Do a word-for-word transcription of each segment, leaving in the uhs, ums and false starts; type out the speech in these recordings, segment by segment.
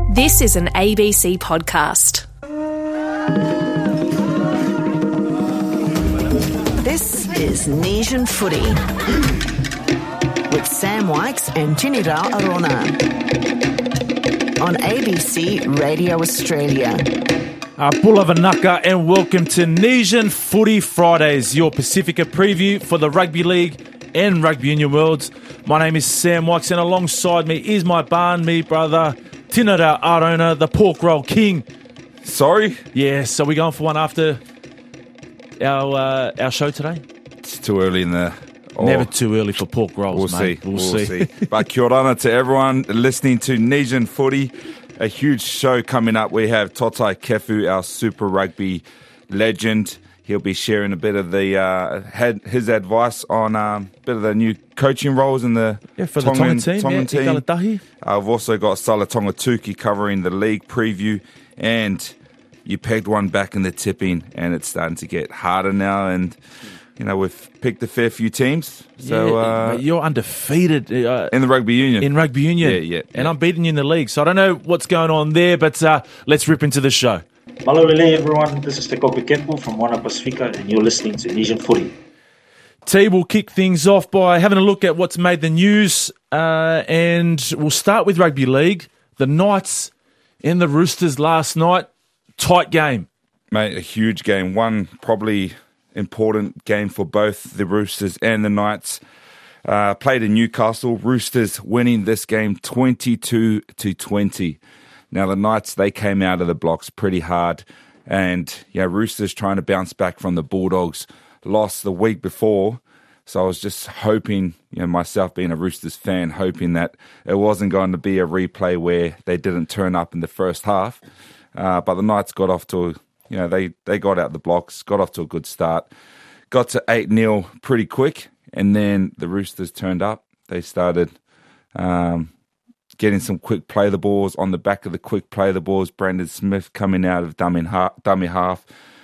This is an A B C podcast. This is Nation Footy with Sam Wykes and Tinira Arona on A B C Radio Australia. Uh, Bulavanaka and welcome to Nation Footy Fridays, your Pacifica preview for the Rugby League and Rugby Union Worlds. My name is Sam Wykes and alongside me is my barn me brother, Tinira Arona, the pork roll king. Sorry? Yeah, so we're going for one after our uh, our show today? It's too early in the... Oh, Never too early for pork rolls, we'll mate. See. We'll, we'll see. see. But kia ora to everyone listening to Nation Footy. A huge show coming up. We have Totai Kefu, our Super Rugby legend. He'll be sharing a bit of the uh, had his advice on a um, bit of the new coaching roles in the yeah, for Tongan, the Tongan team. Tongan yeah, team. Uh, I've also got Sala Tongatuki covering the league preview, and you pegged one back in the tipping, and it's starting to get harder now. And you know we've picked a fair few teams, so yeah, uh, you're undefeated uh, in the rugby union. In rugby union, yeah, yeah, and yeah. I'm beating you in the league, so I don't know what's going on there, but uh, let's rip into the show. Malolele everyone, this is Te Kope Kepu from Wana Pacifica and you're listening to Nation Footy. T will kick things off by having a look at what's made the news uh, and we'll start with Rugby League. The Knights and the Roosters last night, tight game. Mate, a huge game. One probably important game for both the Roosters and the Knights. Uh, played in Newcastle, Roosters winning this game twenty-two to twenty. Now, the Knights, they came out of the blocks pretty hard. And, yeah, Roosters trying to bounce back from the Bulldogs. Lost the week before. So I was just hoping, you know, myself being a Roosters fan, hoping that it wasn't going to be a replay where they didn't turn up in the first half. Uh, but the Knights got off to, you know, they, they got out the blocks, got off to a good start. Got to eight nil pretty quick. And then the Roosters turned up. They started... Um, getting some quick play the balls. On the back of the quick play the balls, Brandon Smith coming out of dummy half. Dummy half.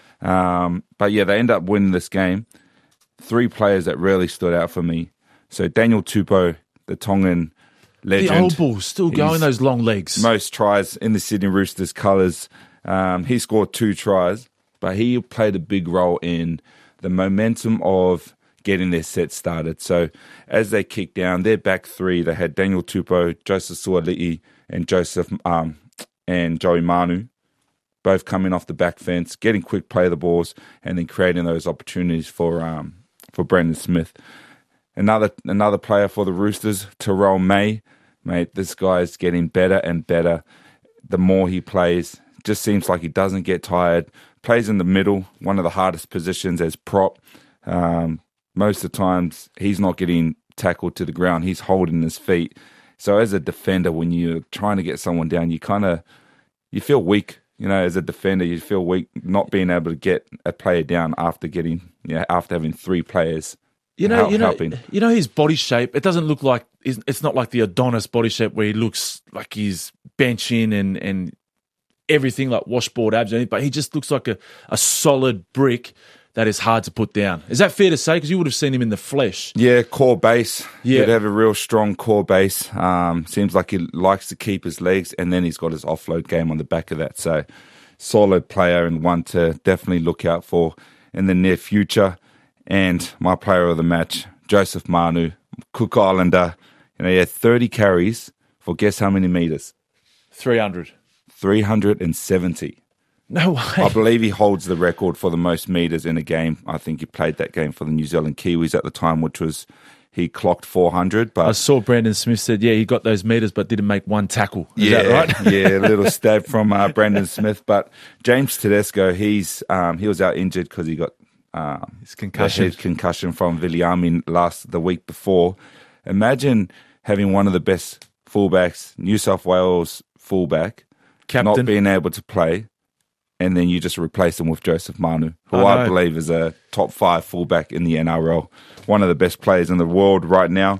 Um, but yeah, they end up winning this game. Three players that really stood out for me. So Daniel Tupou, the Tongan legend. The old bull, still going those long legs. Most tries in the Sydney Roosters colours. Um, he scored two tries, but he played a big role in the momentum of getting their set started. So as they kicked down, their back three, they had Daniel Tupou, Joseph Suali'i, and Joseph um, and Joey Manu, both coming off the back fence, getting quick play the balls, and then creating those opportunities for um, for Brandon Smith. Another another player for the Roosters, Terrell May. Mate, this guy is getting better and better. The more he plays, just seems like he doesn't get tired. Plays in the middle, one of the hardest positions as prop. Um, Most of the times, he's not getting tackled to the ground. He's holding his feet. So as a defender, when you're trying to get someone down, you kind of, you feel weak. You know, as a defender, you feel weak not being able to get a player down after getting, you know, after having three players You know, help, you know, helping. you know his body shape. It doesn't look like, it's not like the Adonis body shape where he looks like he's benching and, and everything like washboard abs, but he just looks like a, a solid brick that is hard to put down. Is that fair to say? Because you would have seen him in the flesh. Yeah, core base. Yeah. He'd have a real strong core base. Um, seems like he likes to keep his legs, and then he's got his offload game on the back of that. So, solid player and one to definitely look out for in the near future. And my player of the match, Joseph Manu, Cook Islander. You know, he had thirty carries for guess how many meters? three hundred. three hundred seventy. No way. I believe he holds the record for the most meters in a game. I think he played that game for the New Zealand Kiwis at the time, which was, he clocked four hundred. But I saw Brandon Smith said, yeah, he got those meters but didn't make one tackle. Is yeah, that right? yeah, a little stab from uh, Brandon Smith. But James Tedesco, he's um, he was out injured because he got um, His concussion. head concussion from Viliami last the week before. Imagine having one of the best fullbacks, New South Wales fullback, Captain. not being able to play. And then you just replace him with Joseph Manu, who I I, know. believe is a top five fullback in the N R L. One of the best players in the world right now.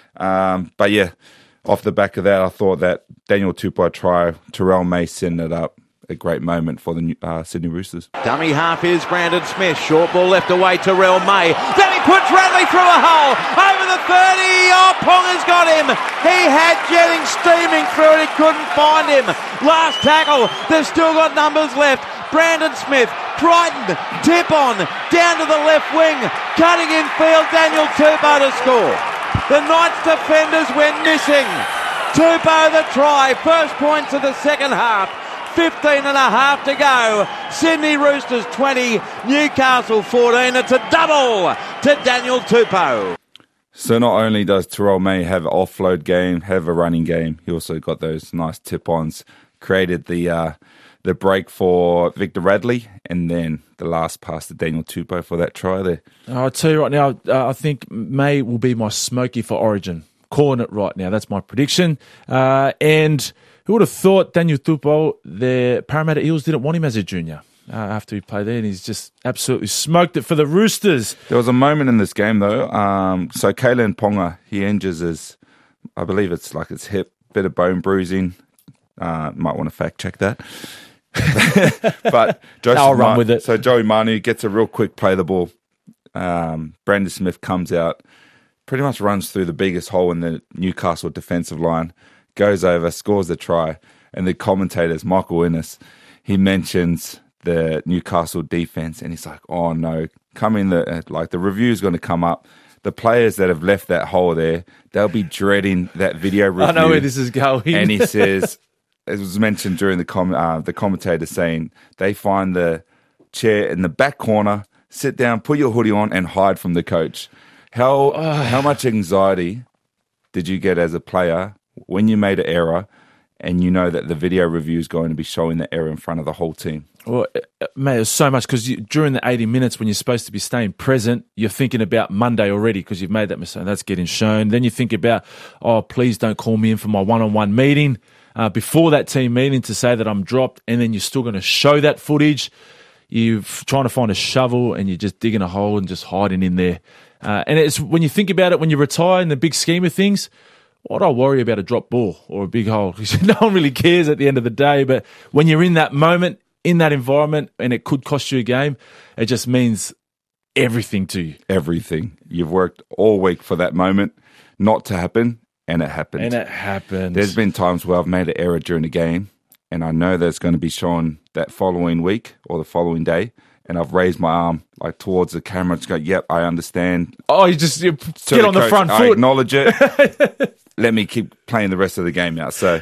Um, but yeah, off the back of that, I thought that Daniel Tupou try, Terrell May setting it up. a great moment for the uh, Sydney Roosters. Dummy half is Brandon Smith. Short ball left away to Terrell May. Then he puts Radley through a hole. Over the thirty. Oh, Ponga's got him. He had Jennings steaming through it. He couldn't find him. Last tackle. They've still got numbers left. Brandon Smith, Crichton, tip on, down to the left wing. Cutting in field, Daniel Tupou to score. The Knights defenders went missing. Tupou the try. First points of the second half. fifteen and a half to go. Sydney Roosters twenty, Newcastle fourteen. It's a double to Daniel Tupou. So not only does Terrell May have an offload game, have a running game, he also got those nice tip-ons, created the uh, the break for Victor Radley, and then the last pass to Daniel Tupou for that try there. I'll tell you right now, uh, I think May will be my smoky for Origin. Calling it right now. That's my prediction. Uh, and who would have thought Daniel Tupou, the Parramatta Eels didn't want him as a junior uh, after he played there, and he's just absolutely smoked it for the Roosters. There was a moment in this game, though. Um, so Kalen Ponga, he injures his, I believe it's like his hip, bit of bone bruising. Uh, might want to fact check that. But Joseph I'll run Ma- with it. So Joey Manu gets a real quick play the ball. Um, Brandon Smith comes out, pretty much runs through the biggest hole in the Newcastle defensive line, goes over, scores the try, and the commentators, Michael Innes, he mentions the Newcastle defense, and he's like, "Oh no, coming the like the review's going to come up. The players that have left that hole there, they'll be dreading that video review." I know where this is going. And he says, it was mentioned during the com- uh, the commentator saying they find the chair in the back corner, sit down, put your hoodie on, and hide from the coach. How how much anxiety did you get as a player when you made an error and you know that the video review is going to be showing the error in front of the whole team? Well, mate, there's so much because during the eighty minutes when you're supposed to be staying present, you're thinking about Monday already because you've made that mistake. That's getting shown. Then you think about, oh, please don't call me in for my one-on-one meeting uh, before that team meeting to say that I'm dropped, and then you're still going to show that footage. You're trying to find a shovel and you're just digging a hole and just hiding in there. Uh, and it's when you think about it, when you retire in the big scheme of things, why do I worry about a drop ball or a big hole? Because no one really cares at the end of the day. But when you're in that moment, in that environment, and it could cost you a game, it just means everything to you. Everything. You've worked all week for that moment not to happen, and it happened. And it happened. There's been times where I've made an error during the game, and I know that's going to be shown that following week or the following day, and I've raised my arm like towards the camera to go, yep, I understand. Oh, you just you To get on the coach, front I foot. acknowledge it. Let me keep playing the rest of the game now. So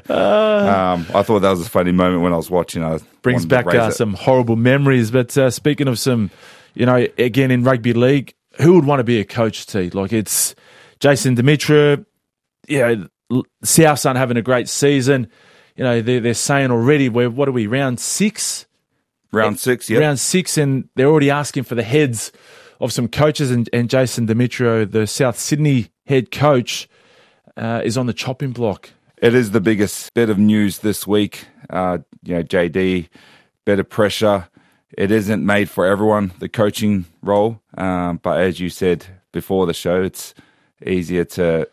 um, I thought that was a funny moment when I was watching. I Brings wanted to back raise uh, it. some horrible memories. But uh, speaking of some, you know, again in rugby league, who would want to be a coach, T? Like it's Jason Demetriou. You know, Souths aren't having a great season. You know, they're, they're saying already, we're, what are we, round six? Round six, yeah. Round six, and they're already asking for the heads of some coaches, and, and Jason Demetriou, the South Sydney head coach, uh, is on the chopping block. It is the biggest bit of news this week. Uh, you know, J D, bit of pressure. It isn't made for everyone, the coaching role. Um, but as you said before the show, it's easier to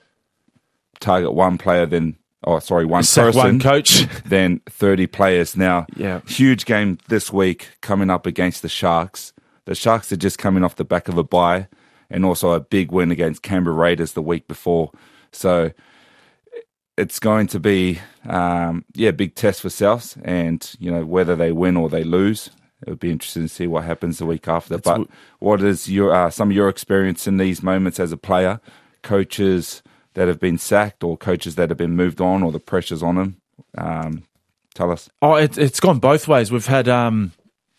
target one player than, oh, sorry, one Sack person one coach. than thirty players. Now, Yeah. huge game this week coming up against the Sharks. The Sharks are just coming off the back of a bye and also a big win against Canberra Raiders the week before. So it's going to be, um, yeah, a big test for Souths, and, you know, whether they win or they lose, it would be interesting to see what happens the week after. That's but w- what is your uh, some of your experience in these moments as a player, coaches that have been sacked or coaches that have been moved on or the pressures on them? Um, tell us. Oh, it, it's gone both ways. We've had um,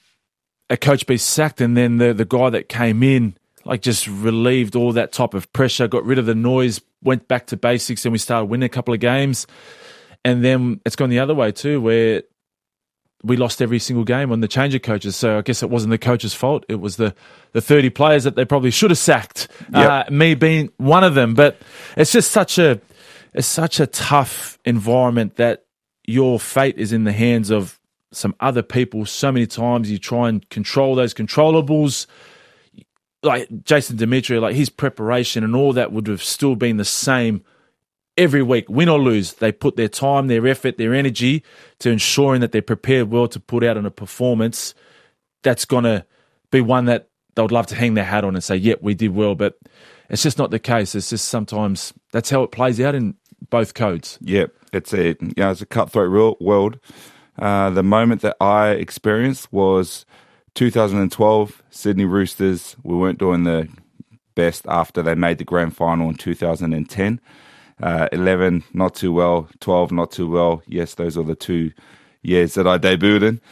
a coach be sacked, and then the, the guy that came in, like, just relieved all that type of pressure, got rid of the noise, went back to basics, and we started winning a couple of games. And then it's gone the other way too, where we lost every single game on the change of coaches. So I guess it wasn't the coach's fault. It was the, the thirty players that they probably should have sacked, Yep. uh, me being one of them. But it's just such a it's such a tough environment that your fate is in the hands of some other people. So many times you try and control those controllables. Like Jason Demetriou, like his preparation and all that would have still been the same every week, win or lose, they put their time, their effort, their energy to ensuring that they're prepared well to put out on a performance that's going to be one that they would love to hang their hat on and say, yep, we did well. But it's just not the case. It's just sometimes that's how it plays out in both codes. Yep, it's a, you know, it's a cutthroat real world. Uh, the moment that I experienced was two thousand twelve, Sydney Roosters. We weren't doing the best after they made the grand final in two thousand ten. Uh, eleven, not too well. twelve, not too well. Yes, those are the two years that I debuted in.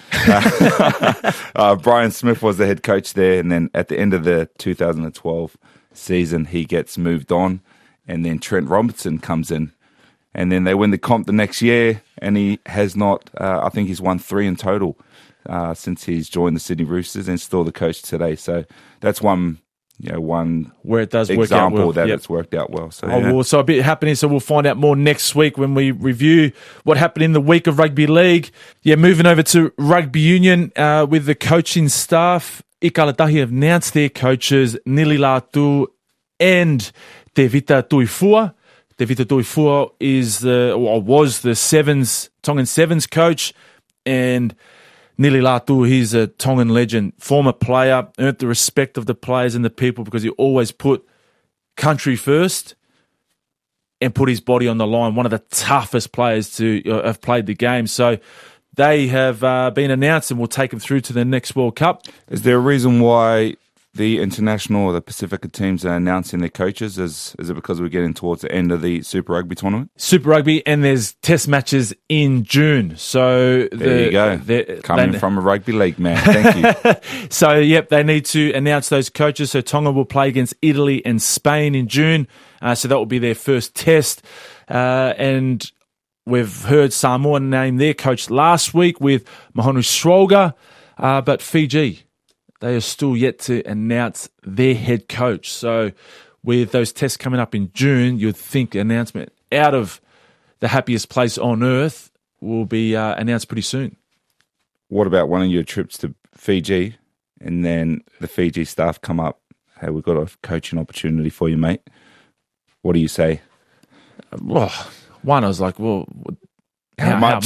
Uh, uh, Brian Smith was the head coach there, and then at the end of the two thousand twelve season, he gets moved on, and then Trent Robinson comes in. And then they win the comp the next year, and he has not, uh, I think he's won three in total uh, since he's joined the Sydney Roosters and still the coach today. So that's one, you know, one where it does work out example well. that Yep. it's worked out well. So, Oh, yeah. well, so a bit happening, so we'll find out more next week when we review what happened in the week of rugby league. Yeah, moving over to rugby union uh, with the coaching staff. Ikalatahi have announced their coaches, Nili Latu and Tevita Tuifua. Tevita Tuifua is the, or was the Sevens, Tongan Sevens coach, and Nili Latu, he's a Tongan legend, former player, earned the respect of the players and the people because he always put country first and put his body on the line. One of the toughest players to uh, have played the game. So they have uh, been announced and will take them through to the next World Cup. Is there a reason why the international or the Pacifica teams are announcing their coaches? Is is it because we're getting towards the end of the Super Rugby tournament? Super Rugby, and there's test matches in June. So There the, you go. the- Coming they- from a rugby league, man. Thank you. So, yep, they need to announce those coaches. So Tonga will play against Italy and Spain in June. Uh, so that will be their first test. Uh, and we've heard Samoa name their coach last week with Mahonu Sroga. Uh, but Fiji, they are still yet to announce their head coach. So with those tests coming up in June, you'd think announcement out of the happiest place on earth will be uh, announced pretty soon. What about one of your trips to Fiji and then the Fiji staff come up, hey, we've got a coaching opportunity for you, mate. What do you say? Well, one, I was like, well, How how, much?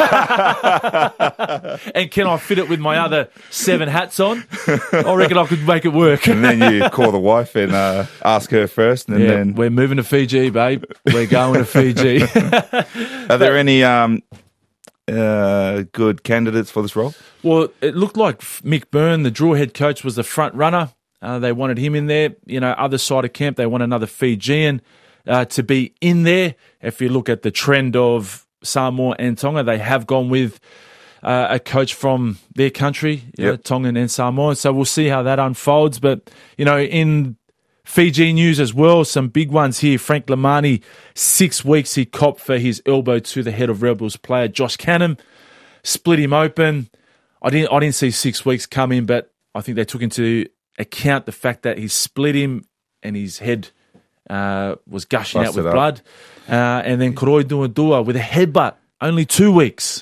how much? And can I fit it with my other seven hats on? I reckon I could make it work. And then you call the wife and uh, ask her first, and Yeah, then we're moving to Fiji, babe. We're going to Fiji. are there any um, uh, good candidates for this role? Well, it looked like Mick Byrne, the Drua head coach, was the front runner. Uh, they wanted him in there. You know, other side of camp, they want another Fijian uh, to be in there. If you look at the trend of Samoa and Tonga, they have gone with uh, a coach from their country, you know, Yep. Tongan and Samoan. So we'll see how that unfolds. But, you know, in Fiji news as well, some big ones here. Frank Lamani, six weeks he copped for his elbow to the head of Rebels player Josh Cannon. Split him open. I didn't, I didn't see six weeks coming, but I think they took into account the fact that he split him and his head uh, was gushing Busted out with up. blood. Uh, and then Koroi Duadua with a headbutt, only two weeks.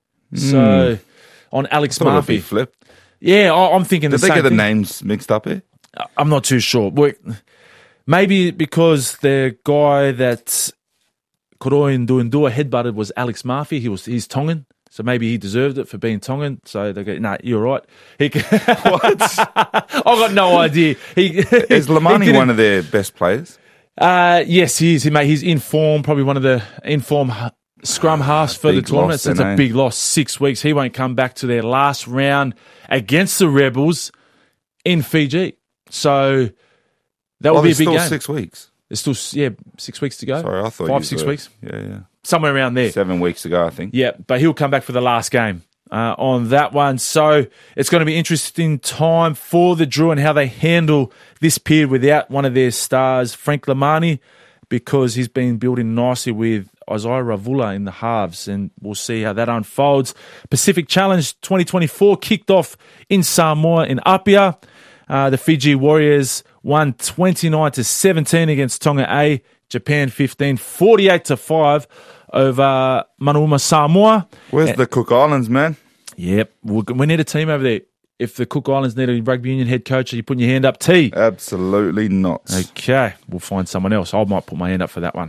So on Alex Thought it'd be Murphy. flipped. Yeah, I, I'm thinking Did the they same get the thing. names mixed up here? I'm not too sure. Well, maybe because the guy that Koroi Duadua headbutted was Alex Murphy. He was he's Tongan. So maybe he deserved it for being Tongan. So they go, nah, you're right. He, what? I got no idea. He Is Lamani one of their best players? Uh, yes, he is. He mate, he's in form. Probably one of the in form h- scrum halves for the Big tournament. loss So it's then, a eh? big loss. Six weeks. He won't come back to their last round against the Rebels in Fiji. So that will Oh, be a there's big still game. six weeks. There's still yeah six weeks to go. Sorry, I thought five you six were- weeks Yeah, yeah. somewhere around there. Seven weeks ago, I think. Yeah, but he'll come back for the last game uh, on that one. So it's going to be interesting time for the Drew and how they handle this period without one of their stars, Frank Lamani, because he's been building nicely with Isaiah Ravula in the halves, and we'll see how that unfolds. Pacific Challenge twenty twenty-four kicked off in Samoa in Apia. Uh, the Fiji Warriors won twenty-nine to seventeen against Tonga A. Japan fifteen, forty-eight to five over Manauma, Samoa. Where's the Cook Islands, man? Yep, we we need a team over there. If the Cook Islands need a rugby union head coach, are you putting your hand up? T. Absolutely not. Okay, we'll find someone else. I might put my hand up for that one.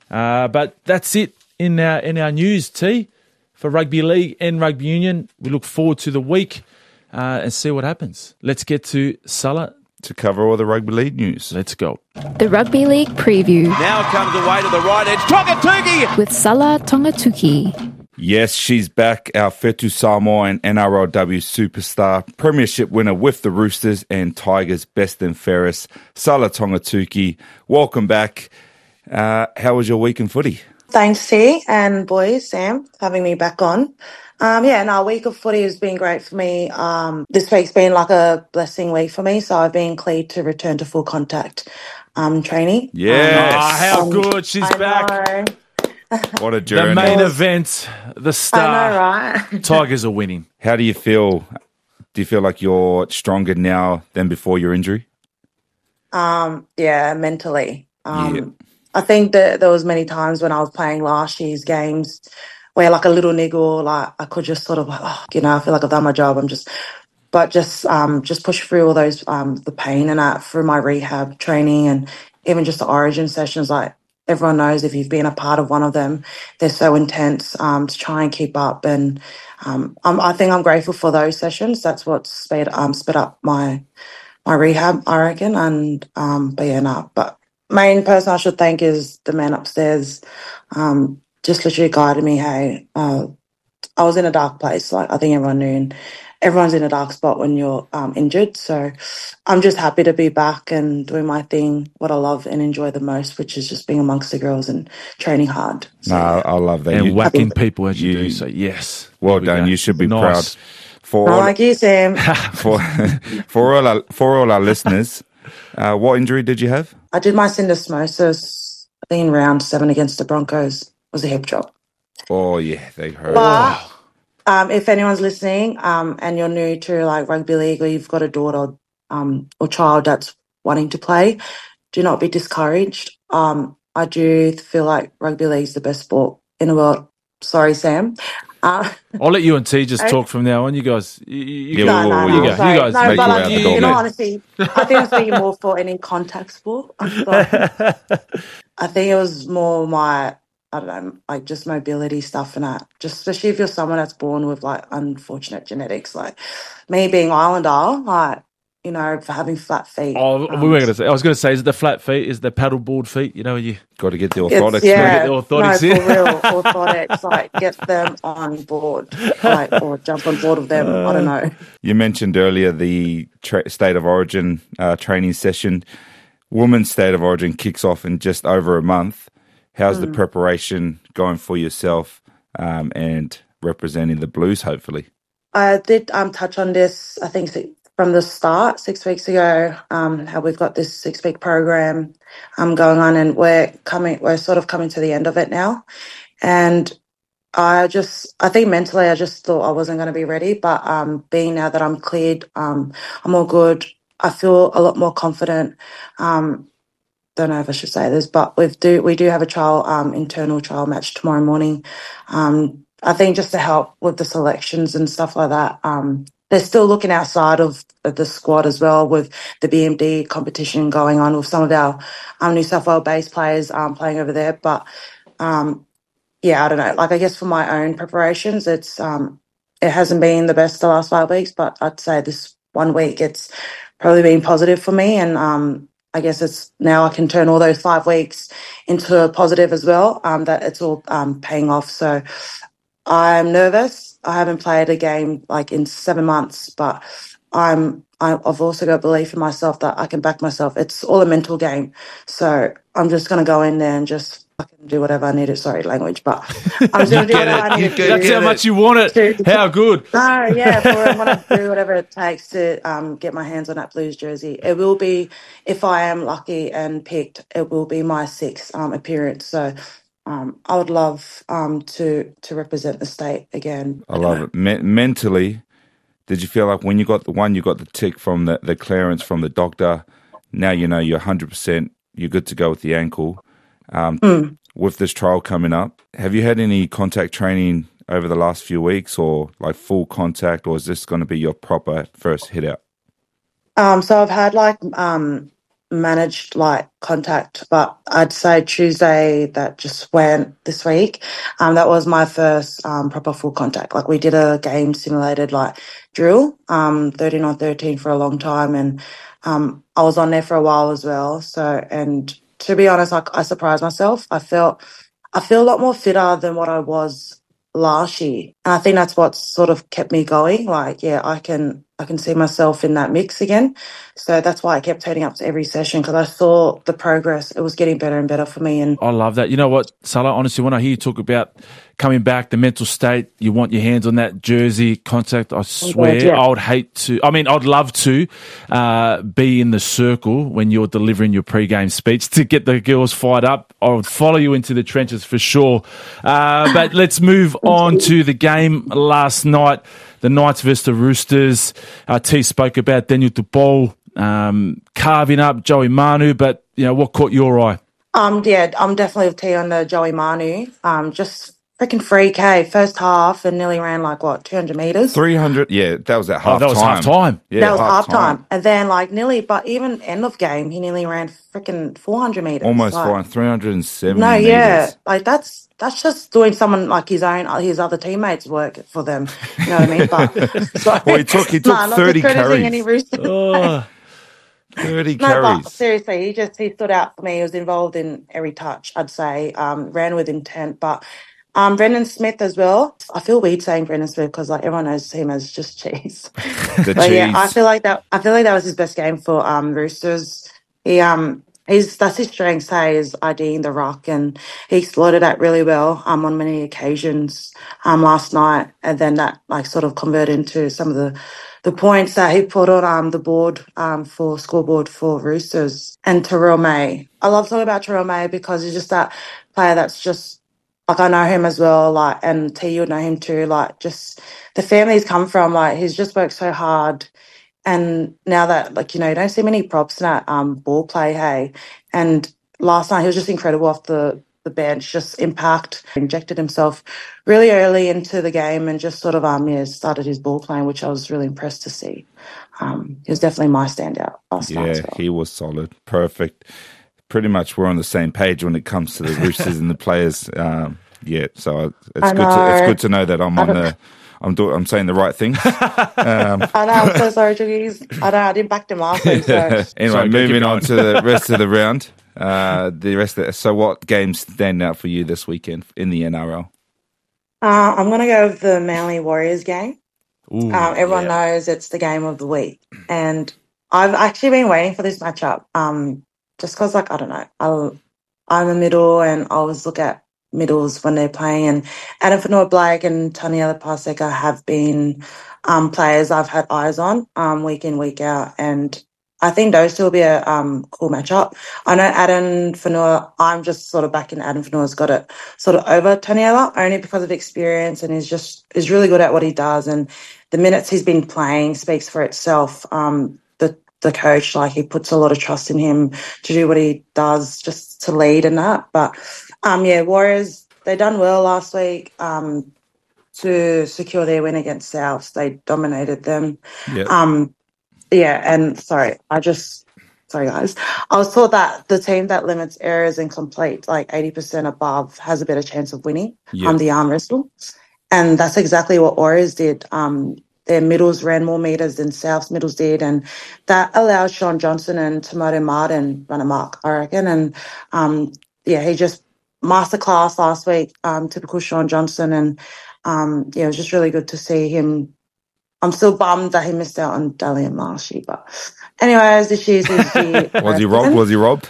Uh, but that's it in our in our news, T, for rugby league and rugby union. We look forward to the week uh, and see what happens. Let's get to Salah to cover all the rugby league news. Let's go. The Rugby League Preview. Now comes away to the right edge. Tongatuki! With Salah Tongatuki. Yes, she's back. Our Fetu Samoan N R L W superstar, premiership winner with the Roosters and Tigers, best and fairest, Salah Tongatuki. Welcome back. Uh, how was your week in footy? Thanks, T, and boys, Sam, for having me back on. Um, yeah, and our week of footy has been great for me. Um, this week's been like a blessing week for me, so I've been cleared to return to full contact um, training. Yes. Um, oh, how um, good. She's I back. Know. What a journey. The main event, the star. I know, right? Tigers are winning. How do you feel? Do you feel like you're stronger now than before your injury? Um, yeah, mentally. Um, Yeah. I think that there was many times when I was playing last year's games where like a little niggle, like I could just sort of like, oh, you know, I feel like I've done my job. I'm just, but just, um, just push through all those, um, the pain and that through my rehab training and even just the origin sessions. Like everyone knows if you've been a part of one of them, they're so intense, um, to try and keep up. And, um, I'm, I think I'm grateful for those sessions. That's what sped, um, sped up my, my rehab, I reckon. And, um, but yeah, no, but, main person I should thank is the man upstairs. Um, just literally guided me. Hey, uh, I was in a dark place. Like I think everyone knew, and everyone's in a dark spot when you're um, injured. So I'm just happy to be back and doing my thing, what I love and enjoy the most, which is just being amongst the girls and training hard. So, No, I, I love that. And You- whacking people as you, you- do. So, yes. well There we done. go. You should be Nice. proud. For I all, like you, Sam. for, for all our for all our listeners, uh, what injury did you have? I did my syndesmosis, I think in round seven against the Broncos. It was a hip drop. Oh yeah, they hurt. But um, if anyone's listening um, and you're new to like rugby league or you've got a daughter um, or child that's wanting to play, do not be discouraged. Um, I do feel like rugby league is the best sport in the world. Sorry, Sam. Uh, I'll let you and T just I- talk from now on. You guys, you, you, Yeah, go. well, no, no, well, no, you go. sorry. You guys No, make but your way like, out the you, door, you know, mate. honestly, I think I'm speaking more for any contact sport. But I think it was more my, I don't know, like just mobility stuff and that. Just especially if you're someone that's born with like unfortunate genetics, like me being Islander, like you know, for having flat feet. Oh, um, we were going to say. I was going to say, is it the flat feet? Is the paddleboard feet? You know, you. Got to get the It's, orthotics. yeah, the orthotics no, in. for real, orthotics. Like, get them on board, like, or jump on board with them. I don't know. You mentioned earlier the tra- State of Origin uh, training session. Women's State of Origin kicks off in just over a month. How's Hmm. the preparation going for yourself um, and representing the Blues, hopefully? I did um touch on this, I think si- from the start, six weeks ago, um, how we've got this six week program um going on and we're coming we're sort of coming to the end of it now. And I just I think mentally I just thought I wasn't gonna be ready. But um being now that I'm cleared, um I'm all good. I feel a lot more confident. Um don't know if I should say this, but we do we do have a trial um internal trial match tomorrow morning. Um I think just to help with the selections and stuff like that. Um, they're still looking outside of the squad as well with the B M D competition going on with some of our um, New South Wales based players um, playing over there. But um, yeah, I don't know. Like I guess for my own preparations, it's um, it hasn't been the best the last five weeks, but I'd say this one week it's probably been positive for me, and um, I guess it's now I can turn all those five weeks into a positive as well. Um, that it's all um, paying off. So. I'm nervous. I haven't played a game like in seven months, but I'm I've also got belief in myself that I can back myself. It's all a mental game, so I'm just gonna go in there and just fucking do whatever I need to. Sorry, language, but I'm just gonna do Get whatever it. I need to do. That's how much you want it. How good. No, yeah, for I want to do whatever it takes to um, get my hands on that Blues jersey. It will be, if I am lucky and picked, it will be my sixth um, appearance. So. Um, I would love um, to to represent the state again. I love it. Me- mentally, did you feel like when you got the one, you got the tick from the, the clearance from the doctor, now you know you're one hundred percent, you're good to go with the ankle. Um, Mm. With this trial coming up, have you had any contact training over the last few weeks or like full contact, or is this going to be your proper first hit out? Um, so I've had like um, managed like contact, but I'd say Tuesday that just went this week. Um, that was my first um, proper full contact. Like we did a game simulated like drill, um, thirteen on thirteen for a long time, and um, I was on there for a while as well. So, and to be honest, like I surprised myself. I felt I feel a lot more fitter than what I was last year, and I think that's what sort of kept me going. Like, yeah, I can I can see myself in that mix again. So that's why I kept turning up to every session, because I saw the progress. It was getting better and better for me. And I love that. You know what, Salah, honestly, when I hear you talk about coming back, the mental state, you want your hands on that jersey contact, I swear, yeah. I would hate to, I mean, I'd love to uh, be in the circle when you're delivering your pre-game speech to get the girls fired up. I would follow you into the trenches for sure. Uh, but let's move on to the game last night. The Knights versus the Roosters. Uh, T spoke about Daniel Tupou um, carving up Joey Manu, but you know what caught your eye? um, yeah, I'm definitely with T on the Joey Manu. Um, just freaking free K first half, and nearly ran like what two hundred meters. three hundred, yeah, that was at half Oh, that was time. half time. Yeah, that was half half-time. time, and then like nearly, but even end of game, he nearly ran freaking four hundred meters. Almost like, four hundred, three hundred seventy No, meters. yeah, like that's that's just doing someone like his own, his other teammates' work for them. You know what I mean? But so, Well, he took he took nah, not thirty discrediting any carries. Roosters. Oh, thirty No, but carries. seriously, he just he stood out for me. He was involved in every touch, I'd say. Um, ran with intent, but um, Brendan Smith as well. I feel weird saying Brendan Smith because like everyone knows him as just cheese. The But cheese. yeah, I feel like that. I feel like that was his best game for um Roosters. He um he's that's his strength. Say is IDing the rock, and he exploited that really well um on many occasions um last night, and then that like sort of converted into some of the the points that he put on um the board um for scoreboard for Roosters. And Terrell May, I love talking about Terrell May because he's just that player that's just. Like, I know him as well, like, and T, you would know him too, like, just the family he's come from, like, he's just worked so hard. And now that, like, you know, you don't see many props in that um, ball play, hey. And last night he was just incredible off the, the bench, just impact, injected himself really early into the game and just sort of, um, yeah, started his ball playing, which I was really impressed to see. Um, he was definitely my standout last night as Yeah, well. he was solid. Perfect. Pretty much we're on the same page when it comes to the Roosters and the players. Um, yeah, so it's I good to it's know. good to know that I'm I on don't- the I'm doing I'm saying the right things. Um, I know, I'm so sorry, Juggies. I know, I didn't back them last week, so. anyway, Sorry, keep moving going. on to the rest of the round. Uh, the rest of so what games stand out for you this weekend in the N R L? Uh, I'm going to go with the Manly Warriors game. ooh, Um, everyone yeah. knows it's the game of the week. And I've actually been waiting for this matchup um, just because, like, I don't know, I'll, I'm a middle and I always look at middles when they're playing. And Adam Fanua-Blake and Taniela Paseka have been um, players I've had eyes on um, week in, week out. And I think those two will be a um, cool matchup. I know Adam Fanua, I'm just sort of backing Adam Fanua's got it sort of over Taniela only because of experience, and he's just is really good at what he does. And the minutes he's been playing speaks for itself. Um, the the coach, like, he puts a lot of trust in him to do what he does, just to lead and that. But um, yeah, Warriors, they done well last week um, to secure their win against Souths. They dominated them. Yeah. Um, yeah, and sorry, I just sorry guys. I was taught that the team that limits errors and complete like eighty percent above has a better chance of winning Yeah. on the arm wrestle. And that's exactly what Warriors did. Um, their middles ran more meters than South's middles did, and that allowed Sean Johnson and Tomato Martin run amok, I reckon. And um, yeah, he just masterclass last week, um, typical Sean Johnson. And um, yeah, it was just really good to see him. I'm still bummed that he missed out on Dalian last year, but anyways, this year's his year. Was he robbed? Was he robbed?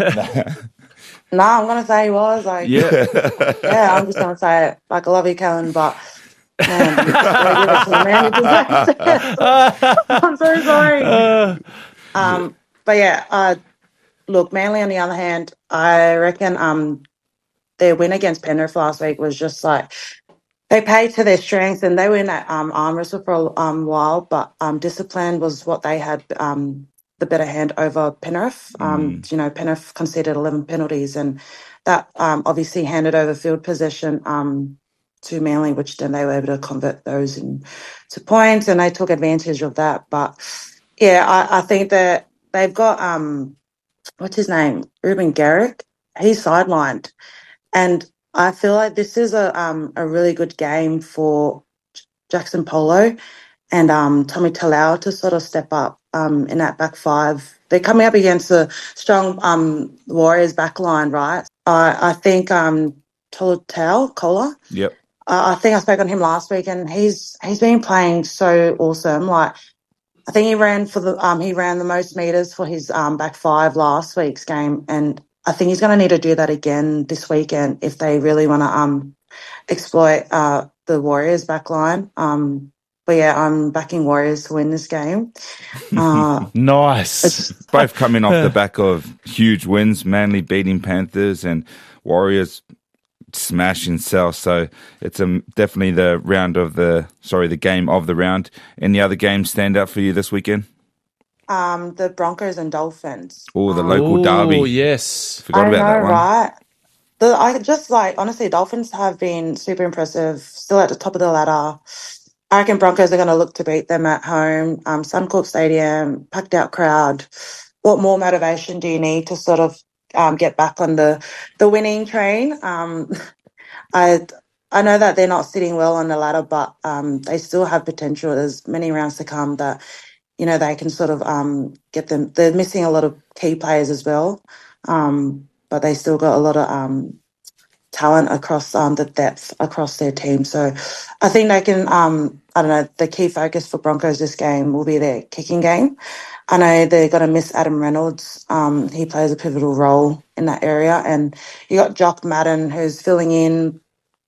No, I'm gonna say he was. Like, Yeah. yeah, I'm just gonna say it. Like, I love you, Kellen, but man, you gotta give it to the man who deserves it. I'm so sorry. Um, but yeah, uh, look, Manly on the other hand, I reckon um, their win against Penrith last week was just like they played to their strengths, and they were in that um, arm wrestle for a um, while, but um, discipline was what they had um, the better hand over Penrith. Um, You know, Penrith conceded eleven penalties, and that um, obviously handed over field possession um, to Manly, which then they were able to convert those into points, and they took advantage of that. But yeah, I, I think that they've got um, what's his name? Ruben Garrick. He's sidelined. And I feel like this is a um, a really good game for Jackson Polo and um, Tommy Talau to sort of step up um, in that back five. They're coming up against a strong um, Warriors back line, right? I, I think um, Tolutau, Kola, Yep. uh, I think I spoke on him last week, and he's he's been playing so awesome. Like, I think he ran for the um, he ran the most meters for his um, back five last week's game, and I think he's going to need to do that again this weekend if they really want to um, exploit uh, the Warriors back line. Um, but yeah, I'm backing Warriors to win this game. Uh, Nice. Both coming off the back of huge wins, Manly beating Panthers and Warriors smashing South. So it's a, definitely the round of the, sorry, the game of the round. Any other games stand out for you this weekend? um, the Broncos and Dolphins. Oh, the Um, local derby. Oh, yes. Forgot I about know, that one. right? The I just like honestly, Dolphins have been super impressive. Still at the top of the ladder. I reckon Broncos are going to look to beat them at home. Um, Suncorp Stadium, packed out crowd. What more motivation do you need to sort of um, get back on the the winning train? Um, I I know that they're not sitting well on the ladder, but um, they still have potential. There's many rounds to come that you know they can sort of um, get them. They're missing a lot of key players as well, um, but they still got a lot of um, talent across um, the depth across their team. So I think they can, um, I don't know, the key focus for Broncos this game will be their kicking game. I know they're going to miss Adam Reynolds. Um, he plays a pivotal role in that area. And you got Jock Madden who's filling in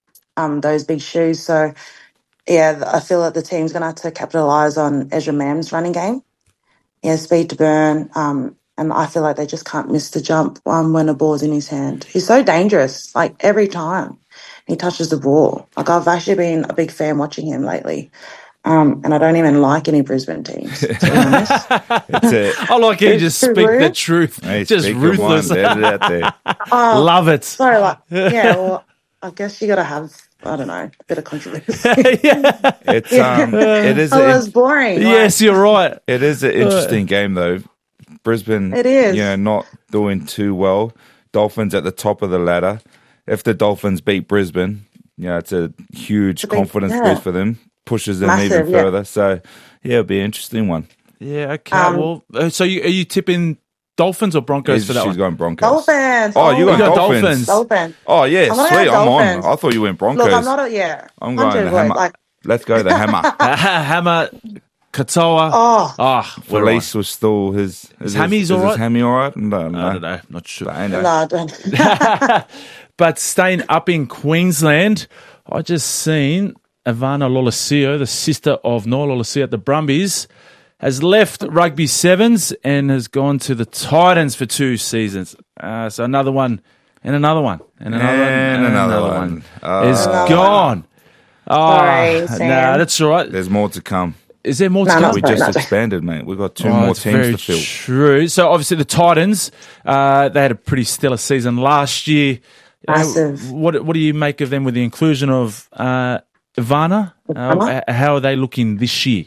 um, those big shoes. So, yeah, I feel that the team's going to have to capitalise on Ezra Mam's running game. He has speed to burn. Um, And I feel like they just can't miss the jump um, when a ball's in his hand. He's so dangerous, like every time he touches the ball. Like I've actually been a big fan watching him lately. Um, and I don't even like any Brisbane teams, to be honest. It's a, I like how you It's just speak rude. the truth. hey, Just speak of ruthless. one, let it out there. Oh, Love it. sorry, like, yeah, well, I guess you got to have, I don't know, a bit of controversy. Yeah. It's um, it is Oh, a, it was boring. Yes, you're right. it is an interesting game though. Brisbane, It is. you know, not doing too well. Dolphins at the top of the ladder. If the Dolphins beat Brisbane, you know, it's a huge It's a big- confidence yeah. boost for them. Pushes them Massive, even yeah. further. So, yeah, it'll be an interesting one. Yeah, okay. Um, well, uh, so you, are you tipping Dolphins or Broncos She's, for that she's one? going Broncos. Dolphins. Oh, you Oh, went got Dolphins. Dolphins. Dolphins. Oh, yeah, I'm gonna sweet. go I'm Dolphins. on. I thought you went Broncos. Look, I'm not a, yeah. I'm one, going two, the wait, hammer. Like, Let's go the hammer. Hammer, Katoa. oh, Ah, we're Felice was still his. His Is hammy's is all right? His hammy all right? No, no. I don't know. Not sure. I know. no, I don't. But staying up in Queensland, I just seen Ivana Lolosio, the sister of Noah Lolosio at the Brumbies, has left rugby sevens and has gone to the Titans for two seasons. Uh, so another one, and another one, and another one, And another one. is Oh. gone. Oh, Sorry, Sam. nah, that's all right. There's more to come. Is there more to No, come? no, We no, just no. expanded, mate. We've got two Oh, more that's teams very to fill. true. So obviously the Titans, uh, they had a pretty stellar season last year. Uh, Massive. what what do you make of them with the inclusion of uh, Ivana? Uh, Ivana? h- how are they looking this year?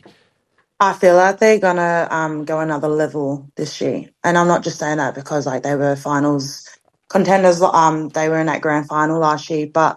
I feel like they're gonna um, go another level this year, and I'm not just saying that because like they were finals contenders. Um, they were in that grand final last year, but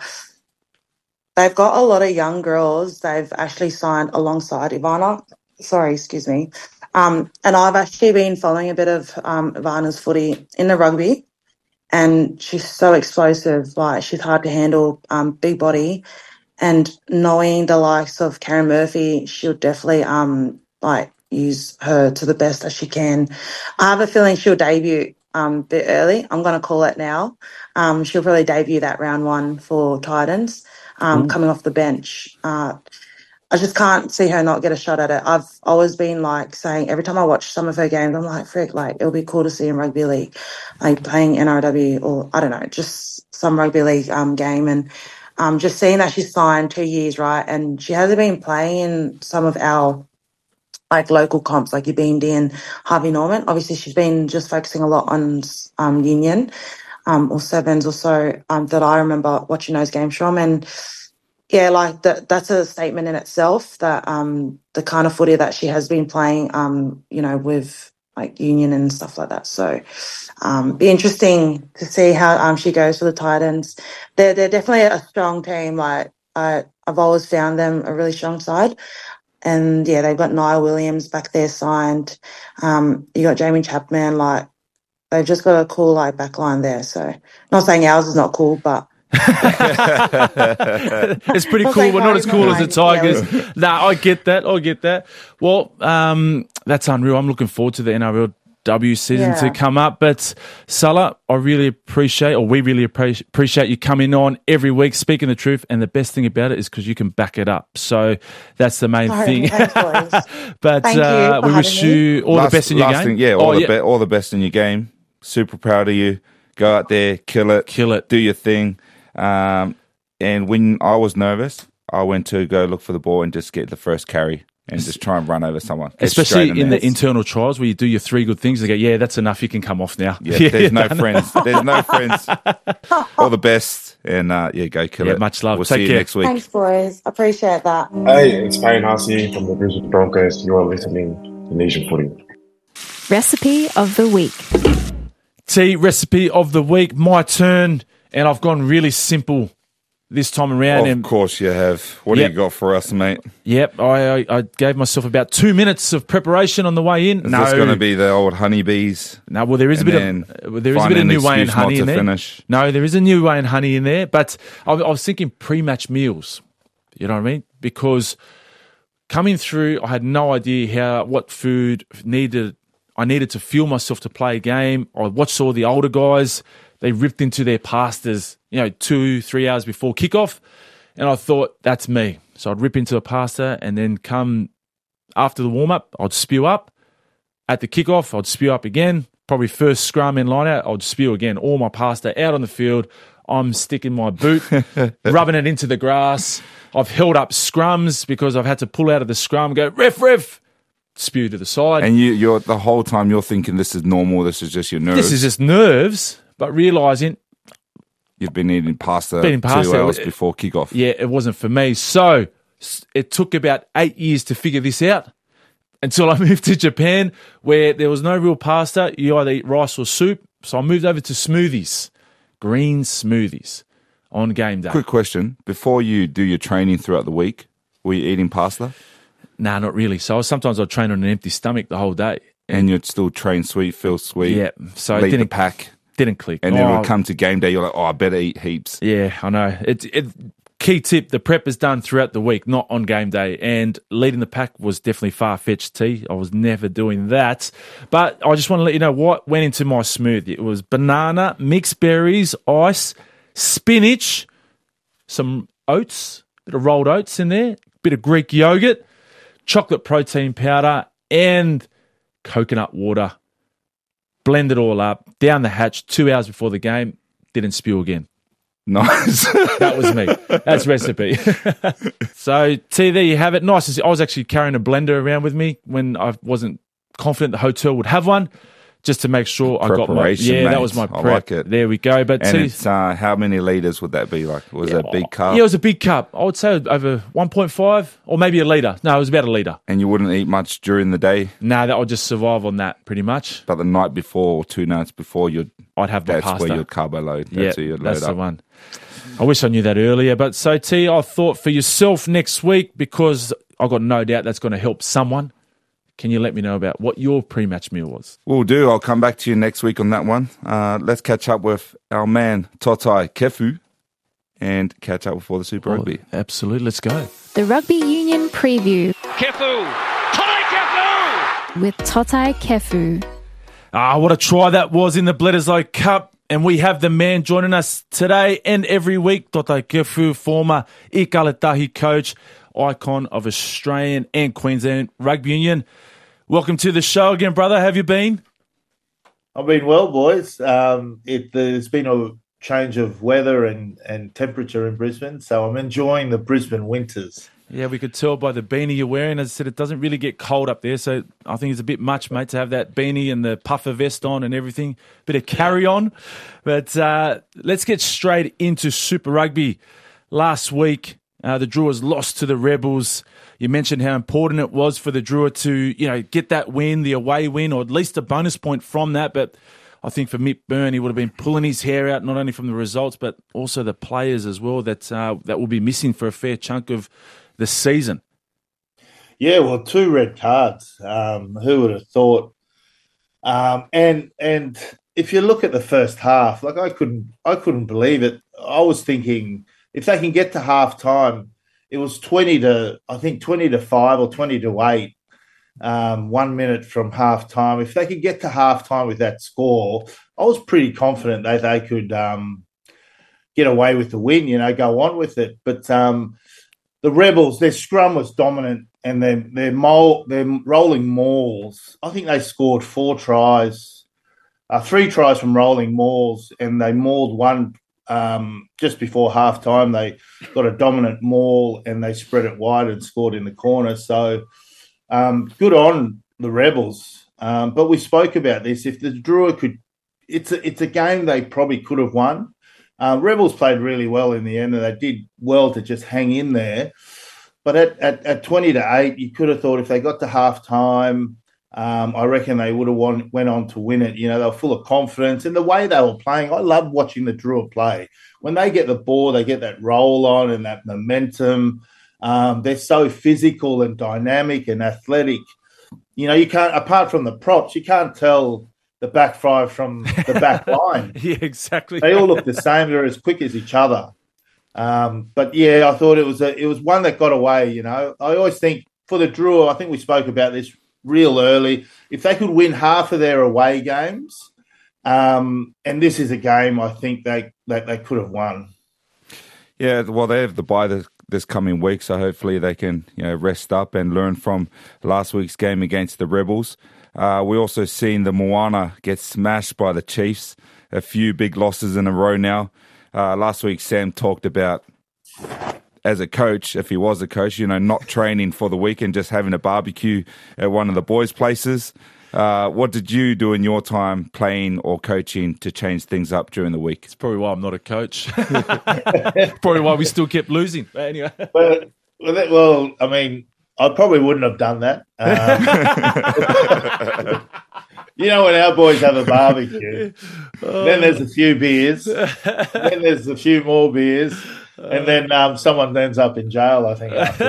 they've got a lot of young girls. They've actually signed alongside Ivana. Sorry, excuse me. Um, and I've actually been following a bit of um, Ivana's footy in the rugby, and she's so explosive. Like she's hard to handle, um, big body, and knowing the likes of Karen Murphy, she'll definitely um like use her to the best that she can. I have a feeling she'll debut um a bit early. I'm gonna call it now. Um, she'll probably debut that round one for Titans, um, coming off the bench. Uh, I just can't see her not get a shot at it. I've always been like saying every time I watch some of her games, I'm like, frick, like it'll be cool to see in rugby league, like playing N R W or I don't know, just some rugby league um game and um just seeing that she's signed two years, right? And she hasn't been playing in some of our like local comps, like your B and D and Harvey Norman. Obviously, she's been just focusing a lot on um Union, um or Sevens or so um that I remember watching those games from and. Yeah, like that, that's a statement in itself that um, the kind of footy that she has been playing, um, you know, with like union and stuff like that. So, um, be interesting to see how um she goes for the Titans. They're they're definitely a strong team. Like I I've always found them a really strong side. And yeah, they've got Nia Williams back there signed. Um, you got Jamie Chapman. Like they've just got a cool like back line there. So, not saying ours is not cool, but. It's pretty cool, but not as cool as the Tigers. Yeah, nah, I get that. I get that. Well, um, that's unreal. I'm looking forward to the N R L W season Yeah. to come up. But Salah, I really appreciate, or we really appre- appreciate you coming on every week, speaking the truth. And the best thing about it is because you can back it up. So that's the main Sorry, thing. thanks, boys. But Thank uh, you we for wish having you all Last- the best in your last game. thing, yeah, all, Oh, the Be- all the best in your game. Super proud of you. Go out there, kill it. Kill it. Do your thing. Um, and when I was nervous, I went to go look for the ball and just get the first carry and just try and run over someone. Get straight Especially in there. the internal trials where you do your three good things, they go, yeah, that's enough. You can come off now. Yeah, there's no friends. There's no friends. All the best. And uh, yeah, go kill Yeah, it. much love. We'll Take see care. you next week. Thanks, boys. Appreciate that. Hey, it's Payne Hussey from the Brisbane Broncos. You are listening to Nation Footy. Recipe of the week. Tea recipe of the week, my turn, and I've gone really simple this time around. Of and course you have. What Yep. do you got for us, mate? Yep, I, I, I gave myself about two minutes of preparation on the way in. Is no, this going to be the old honeybees? no. Well, there is a and bit then of well, there is a find bit of an new way and excuse not honey to in there. finish? No, there is a new way and honey in there, but I, I was thinking pre-match meals. You know what I mean? Because coming through, I had no idea how what food needed. I needed to fuel myself to play a game. I watched all the older guys. They ripped into their pastas, you know, two, three hours before kickoff. And I thought, that's me. So I'd rip into a pasta and then come after the warm-up, I'd spew up. At the kickoff, I'd spew up again. Probably first scrum in line-out, I'd spew again. All my pasta out on the field. I'm sticking my boot, rubbing it into the grass. I've held up scrums because I've had to pull out of the scrum, go, ref, ref, spew to the side. And you, you're the whole time you're thinking this is normal. This is just your nerves. This is just nerves, but realising, You've been eating pasta Been eating pasta. two hours before kickoff. yeah, it wasn't for me. So s- it took about eight years to figure this out until I moved to Japan where there was no real pasta. You either eat rice or soup. So I moved over to smoothies, green smoothies on game day. Quick question: before you do your training throughout the week, were you eating pasta? Nah, not really. So sometimes I'd train on an empty stomach the whole day. And you'd still train sweet, feel sweet. Yeah, so it lead the didn't pack. Didn't click. And then Oh, when it come to game day, you're like, oh, I better eat heaps. Yeah, I know. It's it, key tip: the prep is done throughout the week, not on game day. And leading the pack was definitely far fetched. T. I was never doing that. But I just want to let you know what went into my smoothie. It was banana, mixed berries, ice, spinach, some oats, bit of rolled oats in there, bit of Greek yogurt, chocolate protein powder, and coconut water. Blend it all up, down the hatch, two hours before the game, didn't spew again. Nice. That was me. That's recipe. So, T, there you have it. Nice. I was actually carrying a blender around with me when I wasn't confident the hotel would have one, just to make sure I got my... Preparation, Yeah, mate. that was my I prep. like it. There we go. But And T, it's uh, how many litres would that be? Like, was it a big cup? yeah, it was a big cup. I would say over one point five or maybe a litre. No, it was about a litre. And you wouldn't eat much during the day, Nah, that would just survive on that pretty much. but the night before or two nights before, you'd I'd have my that's pasta. where you'd carbo load. Yeah, That's where you'd that's load the up. one. I wish I knew that earlier. But so, T, I thought for yourself next week, because I've got no doubt that's going to help someone. Can you let me know about what your pre-match meal was? Will do. I'll come back to you next week on that one. Uh, let's catch up with our man, Totai Kefu, and catch up before the Super Rugby. Oh, absolutely. Let's go. The Rugby Union Preview Kefu! Totai Kefu! with Totai Kefu. Ah, what a try that was in the Bledisloe Cup. And we have the man joining us today and every week, Totai Kefu, former Ikalatahi coach, icon of Australian and Queensland Rugby Union. Welcome to the show again, brother. How have you been? I've been well, boys. Um, it, there's been a change of weather and, and temperature in Brisbane, so I'm enjoying the Brisbane winters. Yeah, we could tell by the beanie you're wearing. As I said, it doesn't really get cold up there, so I think it's a bit much, mate, to have that beanie and the puffer vest on and everything. Bit of carry-on. But uh, let's get straight into Super Rugby. Last week, Uh, the Drua lost to the Rebels. You mentioned how important it was for the Drua to, you know, get that win, the away win, or at least a bonus point from that. But I think for Mick Byrne, he would have been pulling his hair out, not only from the results, but also the players as well that uh, that will be missing for a fair chunk of the season. Yeah, well, two red cards. Um, who would have thought? Um, and and if you look at the first half, like I couldn't I couldn't believe it. I was thinking if they can get to half time, it was twenty to I think twenty to five or twenty to eight. Um, one minute from half time. If they could get to half time with that score, I was pretty confident that they could um, get away with the win, you know, go on with it. But um, the Rebels, their scrum was dominant and their, their, maul, their rolling mauls, I think they scored four tries, uh, three tries from rolling mauls, and they mauled one um, just before half time. They got a dominant maul and they spread it wide and scored in the corner. So, Um, good on the Rebels, um, but we spoke about this. If the Drua could, it's a, it's a game they probably could have won. Uh, Rebels played really well in the end, and they did well to just hang in there. But at, at, at twenty to eight, you could have thought if they got to half time, um, I reckon they would have won, went on to win it. You know, they were full of confidence. And the way they were playing, I love watching the Drua play. When they get the ball, they get that roll on and that momentum. Um, they're so physical and dynamic and athletic. You know, you can't, apart from the props, you can't tell the back five from the back line. Yeah, exactly. They all look the same. They're as quick as each other. Um, but yeah, I thought it was a, it was one that got away. You know, I always think for the Drua, I think we spoke about this real early. If they could win half of their away games, um, and this is a game I think they that they could have won. Yeah, well, they have the bye this, this coming week, so hopefully they can, you know, rest up and learn from last week's game against the Rebels. Uh, we also seen the Moana get smashed by the Chiefs. A few big losses in a row now. Uh, last week, Sam talked about, as a coach, if he was a coach, you know, not training for the week and just having a barbecue at one of the boys' places. Uh, what did you do in your time playing or coaching to change things up during the week? It's probably why I'm not a coach. Probably why we still kept losing. But anyway. Well, well, that, well, I mean, I probably wouldn't have done that. Um, you know, when our boys have a barbecue, oh. then there's a few beers, then there's a few more beers, and then um, someone ends up in jail, I think, after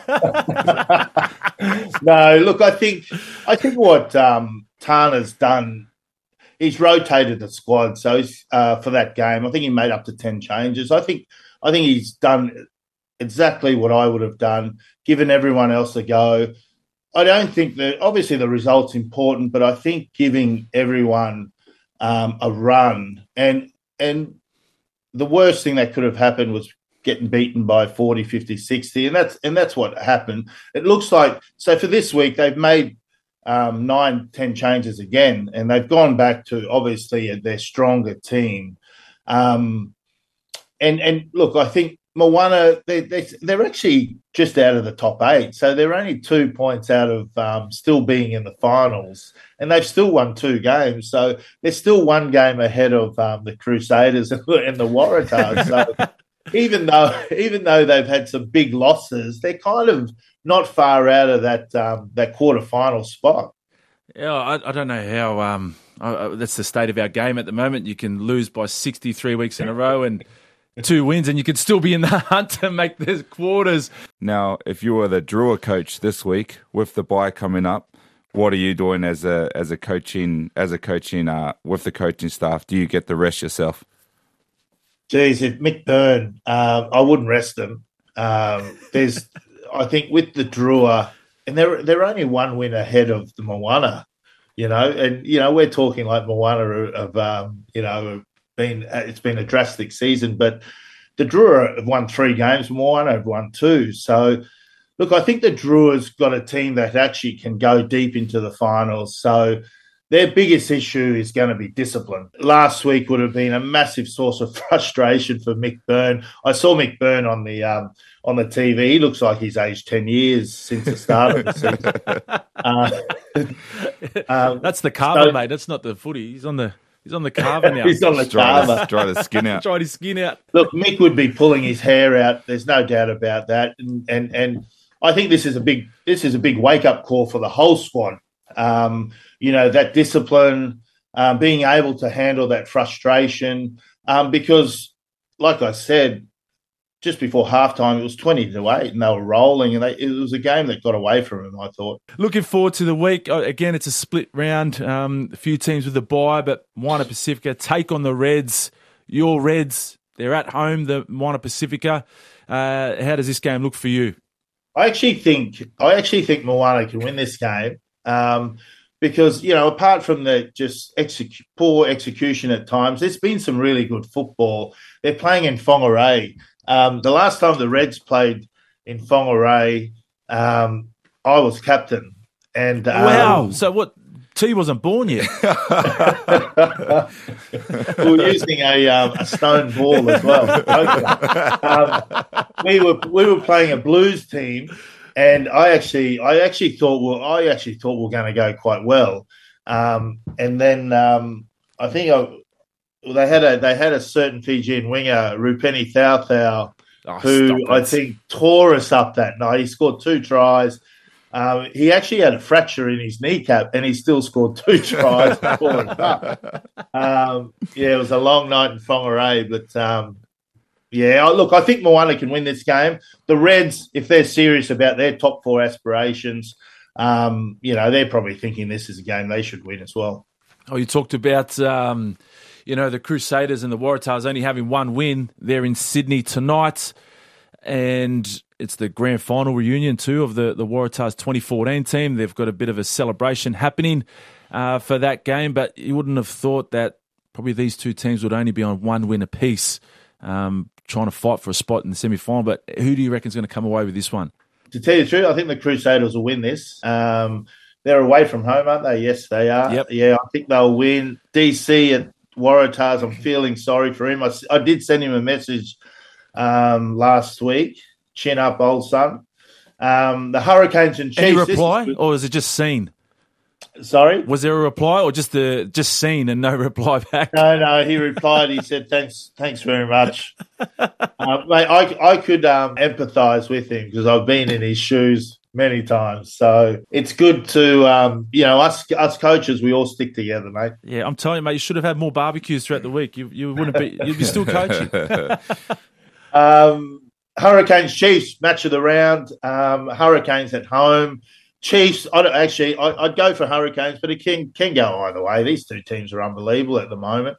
that. No, look, I think I think what um, Tana's done, he's rotated the squad. So he's, uh, for that game, I think he made up to ten changes. I think I think he's done exactly what I would have done, given everyone else a go. I don't think that obviously the result's important, but I think giving everyone um, a run and and the worst thing that could have happened was getting beaten by forty, fifty, sixty, and that's and that's what happened. It looks like, so for this week, they've made um, nine, ten changes again, and they've gone back to, obviously, their stronger team. Um, and, and look, I think Moana, they, they, they're actually just out of the top eight, so they're only two points out of um, still being in the finals, and they've still won two games, so they're still one game ahead of um, the Crusaders and the Waratahs. So even though even though they've had some big losses, they're kind of not far out of that um, that quarterfinal spot. Yeah, I, I don't know how. Um, I, that's the state of our game at the moment. You can lose by sixty-three weeks in a row and two wins, and you could still be in the hunt to make the quarters. Now, if you were the Drua coach this week with the bye coming up, what are you doing as a as a coaching as a coaching uh, with the coaching staff? Do you get the rest yourself? Geez, if Mick Byrne, uh, I wouldn't rest them. Um, there's, I think, with the Drua, and they're they're only one win ahead of the Moana, you know, and you know we're talking like Moana of um, you know been it's been a drastic season, but the Drua have won three games, Moana have won two. So, look, I think the Drua's got a team that actually can go deep into the finals. So, their biggest issue is going to be discipline. Last week would have been a massive source of frustration for Mick Byrne. I saw Mick Byrne on the um, on the T V. He looks like he's aged ten years since the start of the season. Uh, um, That's the carver, so, mate. That's not the footy. He's on the He's on the carver now. He's on the Dry carver. his, dry his skin out. Tried his skin out. Look, Mick would be pulling his hair out. There's no doubt about that. And and, and I think this is a big this is a big wake up call for the whole squad. Um, you know, that discipline, um, being able to handle that frustration, um, because, like I said, just before halftime, it was twenty to eight, and they were rolling, and they, it was a game that got away from them, I thought. Looking forward to the week. Again, it's a split round. Um, a few teams with a bye, but Moana Pacifica take on the Reds. Your Reds, they're at home, the Moana Pacifica. Uh, how does this game look for you? I actually think I actually think Moana can win this game. Um, because, you know, apart from the just execu- poor execution at times, there's been some really good football. They're playing in Whangarei. Um, the last time the Reds played in Whangarei, um, I was captain. And um, wow! So what? T wasn't born yet. We were using a, um, a stone ball as well. Okay. Um, we were we were playing a Blues team. And I actually, I actually thought, well, I actually thought we were going to go quite well. Um, and then um, I think I, they had a they had a certain Fijian winger, Rupeni Thauthau, oh, who I think tore us up that night. He scored two tries. Um, he actually had a fracture in his kneecap, and he still scored two tries and tore us up. Um, yeah, it was a long night in Whangarei, but. Um, Yeah, look, I think Moana can win this game. The Reds, if they're serious about their top four aspirations, um, you know, they're probably thinking this is a game they should win as well. Oh, you talked about, um, you know, the Crusaders and the Waratahs only having one win. They're in Sydney tonight, and it's the grand final reunion too of the, the Waratahs twenty fourteen team. They've got a bit of a celebration happening uh, for that game, but you wouldn't have thought that probably these two teams would only be on one win apiece. Um, trying to fight for a spot in the semi-final, but who do you reckon is going to come away with this one? To tell you the truth, I think the Crusaders will win this. Um, they're away from home, aren't they? Yes, they are. Yep. Yeah, I think they'll win. D C at Waratahs, I'm feeling sorry for him. I, I did send him a message um, last week. Chin up, old son. Um, the Hurricanes and Chiefs. Any reply, is, or is it just seen? Sorry? Was there a reply, or just the just seen and no reply back? No, no. He replied. He said, "Thanks, thanks very much." uh, mate, I I could um, empathise with him because I've been in his shoes many times. So it's good to um, you know us us coaches. We all stick together, mate. Yeah, I'm telling you, mate. You should have had more barbecues throughout the week. You you wouldn't be. You'd be still coaching. um, Hurricanes Chiefs match of the round. Um, Hurricanes at home. Chiefs, I don't, actually, I, I'd go for Hurricanes, but it can can go either way. These two teams are unbelievable at the moment.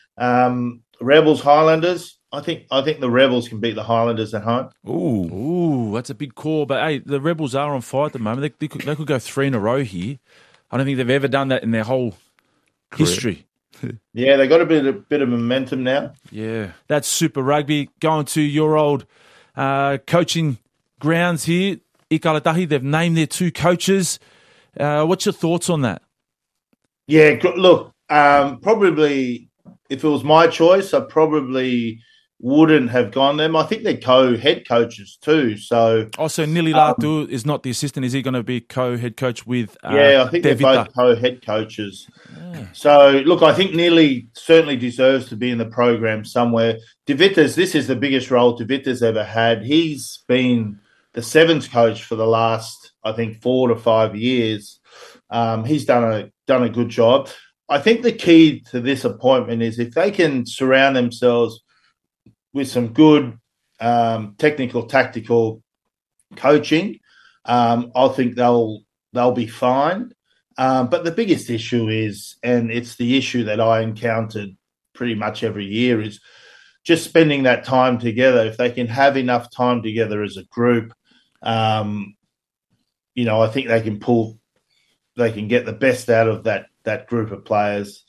Um, Rebels, Highlanders. I think I think the Rebels can beat the Highlanders at home. Ooh, ooh, that's a big call. But hey, the Rebels are on fire at the moment. They, they could they could go three in a row here. I don't think they've ever done that in their whole history. Yeah, they got a bit a bit of momentum now. Yeah, that's Super Rugby. Going to your old uh, coaching grounds here. Ikalatahi, they've named their two coaches. Uh, what's your thoughts on that? Yeah, look, um, probably if it was my choice, I probably wouldn't have gone them. I think they're co-head coaches too. So, also, Nili um, Latu is not the assistant. Is he going to be co-head coach with? Uh, yeah, I think Devita? they're both co-head coaches. Yeah. So, look, I think Nili certainly deserves to be in the program somewhere. DeVitas, this is the biggest role DeVitas ever had. He's been the sevens coach for the last, I think, four to five years. Um, he's done a done a good job. I think the key to this appointment is if they can surround themselves with some good um, technical, tactical coaching, um, I think they'll they'll be fine. Um, but the biggest issue is, and it's the issue that I encountered pretty much every year, is just spending that time together. If they can have enough time together as a group, um, you know, I think they can pull, they can get the best out of that that group of players.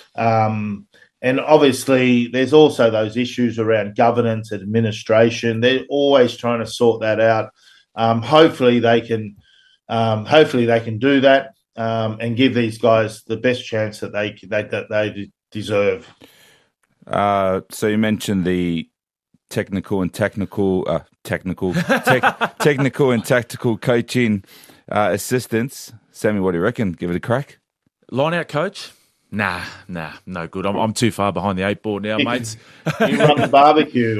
Um, and obviously, there's also those issues around governance and administration. They're always trying to sort that out. Um, hopefully, they can. Um, hopefully, they can do that um, and give these guys the best chance that they they that they deserve. Uh, so you mentioned the technical and technical, uh, technical, tech, technical and tactical coaching uh, assistants. Sammy, what do you reckon? Give it a crack. Line out coach. Nah, nah, no good. I'm, I'm too far behind the eight ball now, mates. You run the barbecue.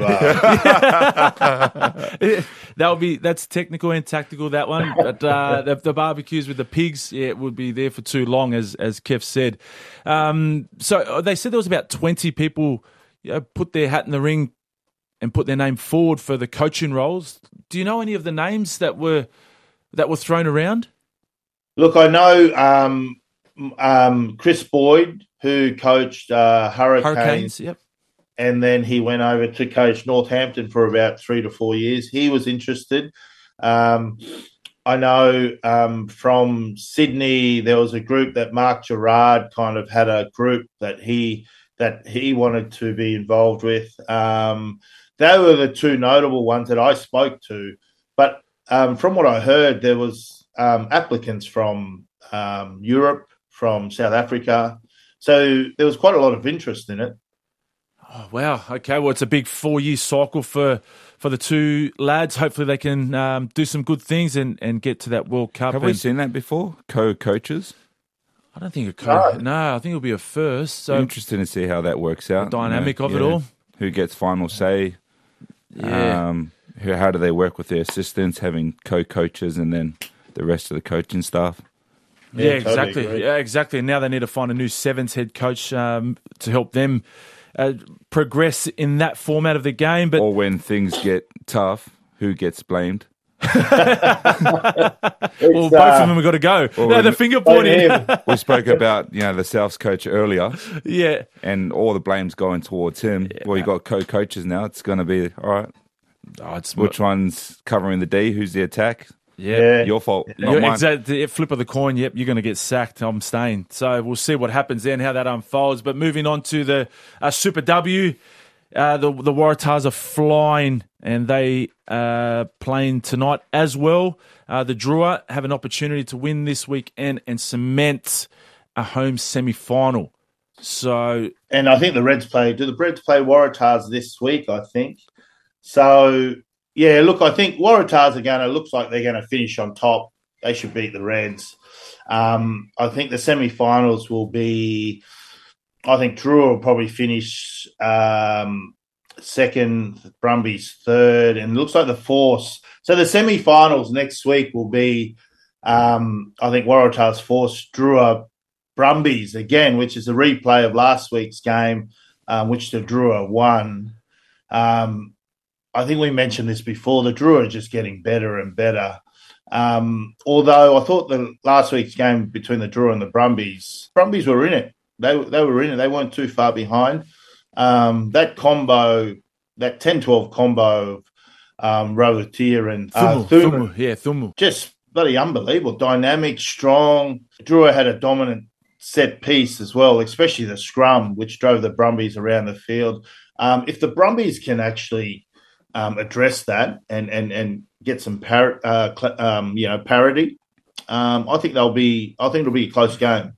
Uh. That'll be that's technical and tactical, that one. But uh, the, the barbecues with the pigs, yeah, it would be there for too long, as as Kev said. Um, so they said there was about twenty people, you know, put their hat in the ring and put their name forward for the coaching roles. Do you know any of the names that were that were thrown around? Look, I know um, um, Chris Boyd, who coached uh, Hurricanes, Hurricanes, yep. And then he went over to coach Northampton for about three to four years. He was interested. Um, I know um, from Sydney, there was a group that Mark Gerard kind of had a group that he that he wanted to be involved with. Um, they were the two notable ones that I spoke to. But um, from what I heard, there was um, applicants from um, Europe, from South Africa. So there was quite a lot of interest in it. Oh, wow. Okay. Well, it's a big four-year cycle for, for the two lads. Hopefully they can um, do some good things and, and get to that World Cup. Have and, we seen that before? Co-coaches? I don't think a co. No, no I think it'll be a first. So interesting to see how that works out. The dynamic you know, of yeah. it all. Who gets final say? Yeah. Um, who, how do they work with their assistants, having co-coaches and then the rest of the coaching staff? Yeah, Yeah, exactly. totally agree. Yeah, exactly. And now they need to find a new sevens head coach um, to help them uh, progress in that format of the game. But or when things get tough, who gets blamed? well, both uh, of them have got to go. Well, No, the we- finger pointing. We spoke about, you know, the Souths coach earlier, Yeah. and all the blame's going towards him. Well, you got co-coaches now. It's going to be all right. Oh, it's Which one's covering the D? Who's the attack? Yeah. Your fault, not You're mine. exactly, flip of the coin, yep, you're going to get sacked. I'm staying. So we'll see what happens then, how that unfolds. But moving on to the uh, Super W, uh, the, the Waratahs are flying and they are playing tonight as well. Uh, the Drua have an opportunity to win this weekend and cement a home semi-final. So, And I think the Reds play, do the Reds play Waratahs this week, I think. So, yeah, look, I think Waratahs are going to, looks like they're going to finish on top. They should beat the Reds. Um, I think the semi-finals will be, I think Drua will probably finish um, second, Brumbies third, and it looks like the Force. So the semi-finals next week will be, um, I think, Waratahs Force, Drua, Brumbies again, which is a replay of last week's game, um, which the Drua won. Um, I think we mentioned this before. The Drua are just getting better and better. Um, although I thought the last week's game between the Drua and the Brumbies, Brumbies were in it. They they were in it. They weren't too far behind. Um, that combo, that ten twelve combo of um, Rovatia and uh, Thumu, Thumu, Thumu, yeah, Thumu. just bloody unbelievable. Dynamic, strong. Drua had a dominant set piece as well, especially the scrum, which drove the Brumbies around the field. Um, if the Brumbies can actually um, address that and and and get some par- uh, cl- um, you know parity, um, I think they'll be. I think it'll be a close game.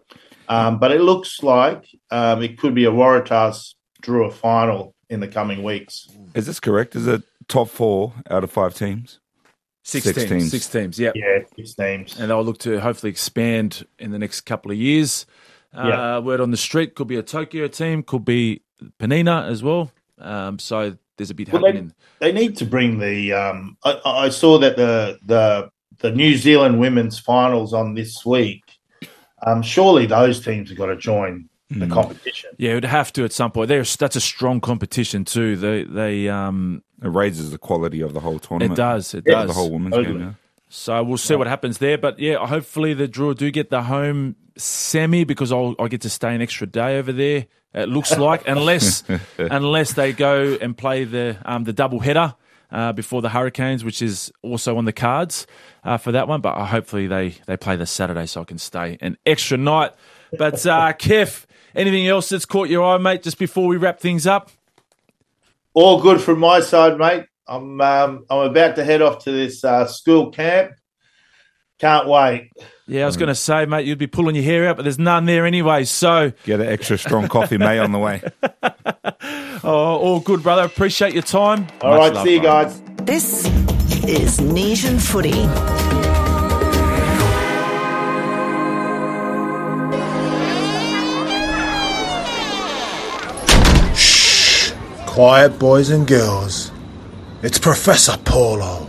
Um, but it looks like um, it could be a Waratahs Drua final in the coming weeks. Is this correct? Is it top four out of five teams? Six, Six teams, teams. Six teams, yeah. Yeah, six teams. And they'll look to hopefully expand in the next couple of years. Uh, Yeah. Word on the street, could be a Tokyo team, could be Penina as well. Um, so there's a bit Well, they, happening. they need to bring the. Um, I, I saw that the the the New Zealand women's finals on this week. Um, surely those teams have got to join the competition. Yeah, it would have to at some point. There's that's a strong competition too. They they um It raises the quality of the whole tournament. it does it Yeah, does The whole women's Totally. game, yeah. So we'll see what happens there. But yeah, hopefully the Drua do get the home semi because I'll I get to stay an extra day over there. It looks like unless unless they go and play the um the double header uh, before the Hurricanes, which is also on the cards uh, for that one. But uh, hopefully they they play the Saturday so I can stay an extra night. But uh, Kev, anything else that's caught your eye, mate? Just before we wrap things up. All good from my side, mate. I'm um, I'm about to head off to this uh, school camp. Can't wait. Yeah, I was going to say, mate, you'd be pulling your hair out, but there's none there anyway. So, Get an extra strong coffee, May, on the way. oh, all good, brother. Appreciate your time. All Much right, love, see you brother. guys. This is Nesian Footy. Quiet, boys and girls. It's Professor Paulo.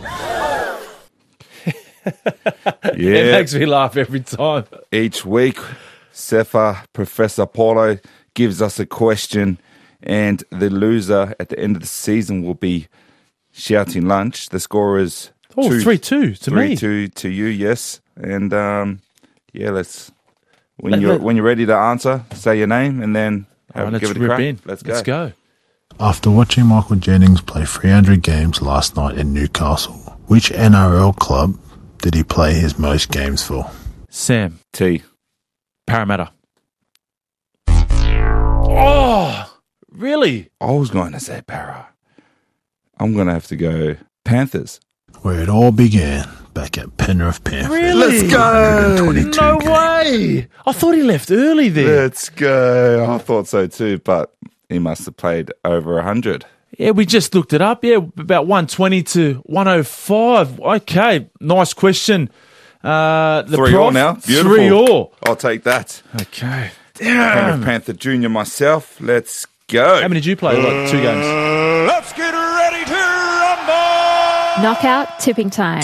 Yeah. It makes me laugh every time. Each week, Sefa, Professor Paulo, gives us a question, and the loser at the end of the season will be shouting lunch. The score is Oh, two, three two to three me. two to you, yes. And um, yeah, let's when Let- you're let- when you're ready to answer, say your name and then have, All right, give let's it a rip crack. in. Let's go. Let's go. After watching Michael Jennings play three hundred games last night in Newcastle, which N R L club did he play his most games for? Sam. T. Parramatta. Oh, really? I was going to say Para. I'm going to have to go Panthers. Where it all began, back at Penrith Panthers. Really? Let's go. No way. I thought he left early there. Let's go. I thought so too, but he must have played over one hundred. Yeah, we just looked it up. Yeah, about one twenty to one oh five. Okay, nice question. Uh, the Three prof, all now. Beautiful. Three all. I'll take that. Okay. Penrith Panther Junior myself. Let's go. How many did you play? Like two games. Let's get ready to rumble! Knockout tipping time.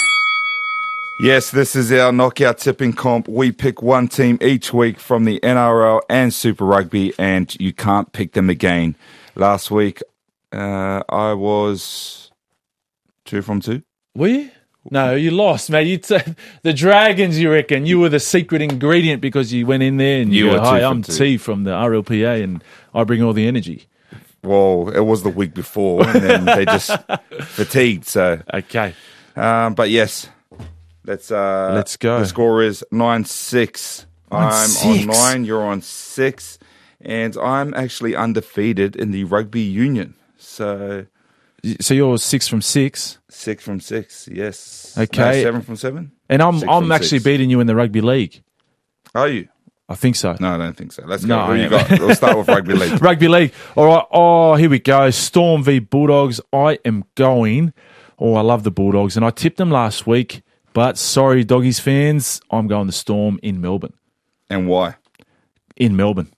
Yes, this is our knockout tipping comp. We pick one team each week from the N R L and Super Rugby, and you can't pick them again. Last week, uh, I was two from two. Were you? No, you lost, mate. You t- the Dragons, you reckon? You were the secret ingredient because you went in there and you, You go, were two hi, from I'm two." T from the R L P A and I bring all the energy. Well, it was the week before, and then they just fatigued. So, Okay. um, but yes, let's uh, Let's go. The score is nine six. Nine I'm six. on nine. You're on six, and I'm actually undefeated in the rugby union. So So you're six from six. six from six. Yes. Okay. No, seven from seven. And I'm Six I'm from actually six. beating you in the rugby league. Are you? I think so. No, I don't think so. Let's go. No, Who I you am. got? We'll start with rugby league. Rugby league. All right. Oh, here we go. Storm v Bulldogs. I am going. Oh, I love the Bulldogs, and I tipped them last week. But sorry, Doggies fans, I'm going the Storm in Melbourne. And why? In Melbourne.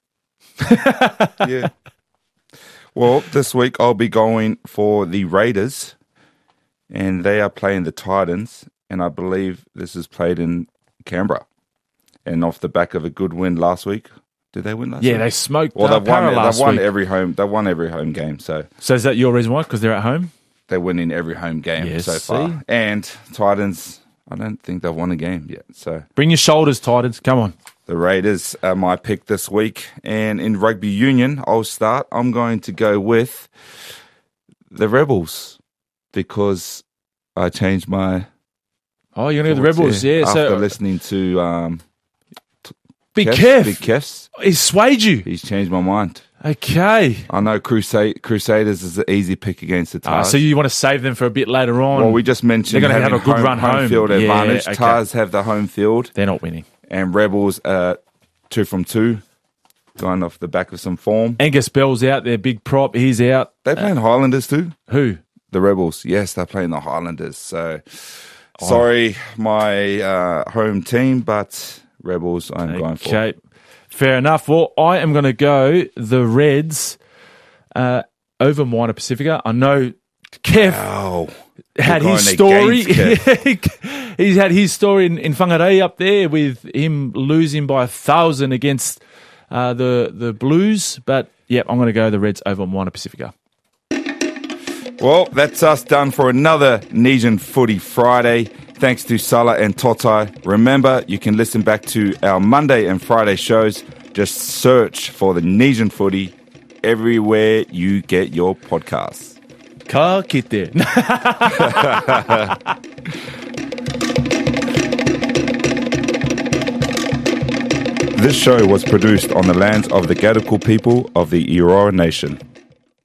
Yeah. Well, this week I'll be going for the Raiders, and they are playing the Titans, and I believe this is played in Canberra. And off the back of a good win last week, did they win last Yeah, week? they smoked. Well, uh, they've won. Para last They've won week. every home. They won every home game. So So is that your reason why? Because they're at home. they're winning every home game Yes, so far. see? And Titans, I don't think they've won a game yet. So Bring your shoulders, Titans. Come on. the Raiders are my pick this week. And in rugby union, I'll start. I'm going to go with the Rebels because I changed my. Oh, you're going to go the thoughts, Rebels. Yeah. After so listening to um, Big Kev, Kev. Big Kefs, He swayed you. he's changed my mind. Okay. I know Crusade, Crusaders is an easy pick against the Ah, Tars. so you want to save them for a bit later on? well, we just mentioned They're gonna having have a good home, run home. field Yeah, advantage. okay. Tars have the home field, They're not winning. and Rebels uh, two from two, going off the back of some form. Angus Bell's out there, big prop. He's out. They're playing Highlanders too. Who? The Rebels, yes, they're playing the Highlanders. So, Oh. sorry, my uh, home team, but Rebels I'm going for. Okay. Fair enough. Well, I am going to go the Reds uh, over Moana Pacifica. I know Kev Oh, had you're his going story. against He's had his story in, in Whangarei up there with him losing by a thousand against uh, the the Blues. But, yeah, I'm going to go the Reds over Moana Pacifica. Well, that's us done for another Nesian Footy Friday. Thanks to Salah and Totai. Remember, you can listen back to our Monday and Friday shows. Just search for the Nesian Footy everywhere you get your podcasts. Ka kite. This show was produced on the lands of the Gadigal people of the Eora Nation.